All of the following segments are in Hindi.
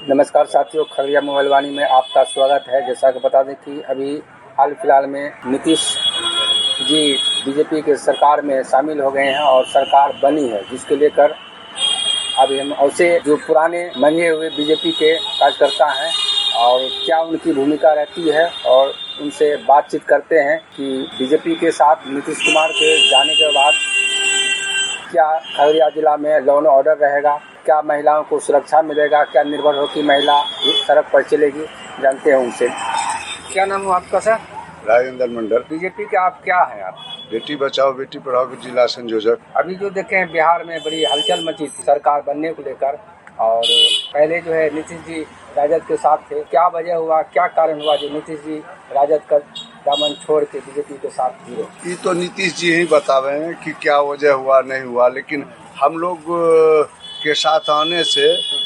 नमस्कार साथियों, खगड़िया मोबाइल वाणी में आपका स्वागत है। जैसा कि बता दें कि अभी हाल फिलहाल में नीतीश जी बीजेपी के सरकार में शामिल हो गए हैं और सरकार बनी है, जिसके लेकर अभी हम ऐसे जो पुराने मंगे हुए बीजेपी के कार्यकर्ता हैं और क्या उनकी भूमिका रहती है और उनसे बातचीत करते हैं कि बीजेपी के साथ नीतीश कुमार के जाने के बाद क्या खगड़िया जिला में लॉ एंड ऑर्डर रहेगा, क्या महिलाओं को सुरक्षा मिलेगा, क्या निर्भर हो कि महिला सड़क पर चलेगी। जानते हैं उनसे। क्या नाम है आपका सर? राजेंद्र मंडल। बीजेपी के आप क्या है? आप बेटी बचाओ बेटी पढ़ाओ के जिला संयोजक। अभी जो देखे हैं बिहार में बड़ी हलचल मची थी सरकार बनने को लेकर, और पहले जो है नीतीश जी राजद के साथ थे। क्या वजह हुआ, क्या कारण हुआ जो नीतीश जी राजद का दामन छोड़ के बीजेपी के साथ जुड़े? ये तो नीतीश जी ही बतावे हैं कि क्या वजह हुआ नहीं हुआ, लेकिन हम लोग के साथ आने से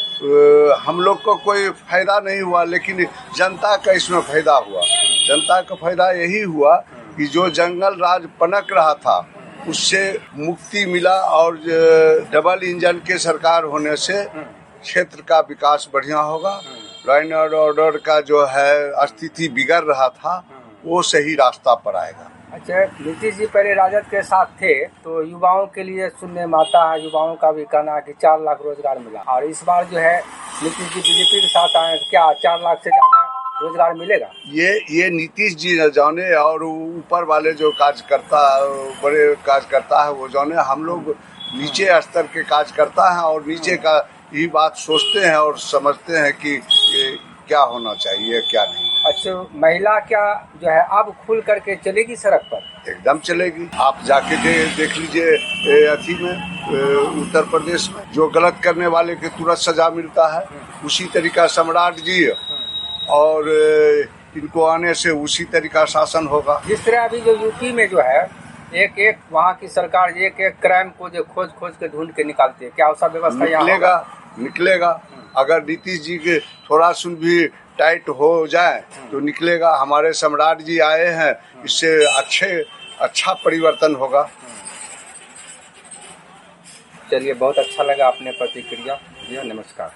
हम लोग को कोई फायदा नहीं हुआ, लेकिन जनता का इसमें फायदा हुआ। जनता का फायदा यही हुआ कि जो जंगल राज पनक रहा था उससे मुक्ति मिला, और डबल इंजन के सरकार होने से क्षेत्र का विकास बढ़िया होगा। लॉ एंड ऑर्डर का जो है स्थिति बिगड़ रहा था वो सही रास्ता पर आएगा। अच्छा, नीतीश जी पहले राजद के साथ थे तो युवाओं के लिए सुनने में आता है, युवाओं का भी कहना है कि 4 लाख रोजगार मिला, और इस बार जो है नीतीश जी बीजेपी के साथ आए, क्या 4 लाख से ज्यादा रोजगार मिलेगा? ये नीतीश जी न जाने, और ऊपर वाले जो कार्यकर्ता बड़े कार्यकर्ता है वो जाने। हम लोग नीचे स्तर के कार्यकर्ता हैं और नीचे का यही बात सोचते हैं और समझते हैं कि क्या होना चाहिए क्या नहीं। अच्छा, महिला क्या जो है अब खुल करके चलेगी सड़क पर? एकदम चलेगी। आप जाके देख लीजिए अथी में उत्तर प्रदेश में जो गलत करने वाले के तुरंत सजा मिलता है, उसी तरीका सम्राट जी और इनको आने से उसी तरीका शासन होगा। जिस तरह अभी जो यूपी में जो है एक एक वहाँ की सरकार एक एक क्राइम को जो खोज के ढूंढ के निकालती है, क्या उसका व्यवस्था निकलेगा? अगर नीतीश जी के थोड़ा सुन भी टाइट हो जाए तो निकलेगा। हमारे सम्राट जी आए हैं, इससे अच्छा परिवर्तन होगा। चलिए, बहुत अच्छा लगा आपने प्रतिक्रिया दिया। नमस्कार।